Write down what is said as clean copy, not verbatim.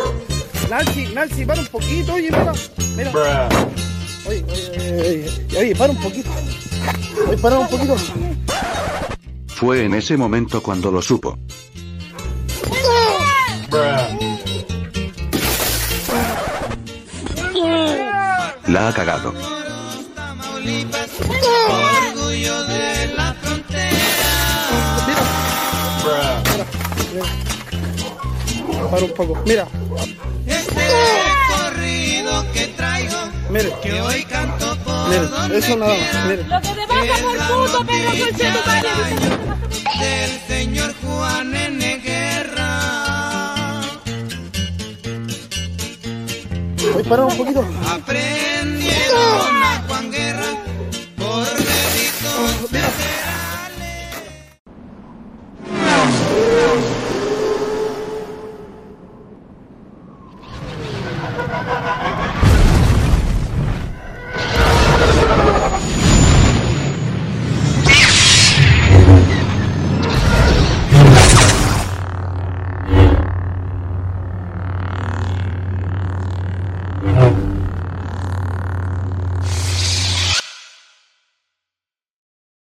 Nancy, para un poquito, oye, mira. Oye, para un poquito. Oye, para un poquito. Fue en ese momento cuando lo supo. La ha cagado. Orgullo de la frontera. Mira. Para un poco, mira. Este corrido que traigo, que hoy canto por donde eso nada más, mire. Lo que te pasa por puto, perro, conche tu madre. del señor Juan N. Guerra. Oye, para un poquito. Aprende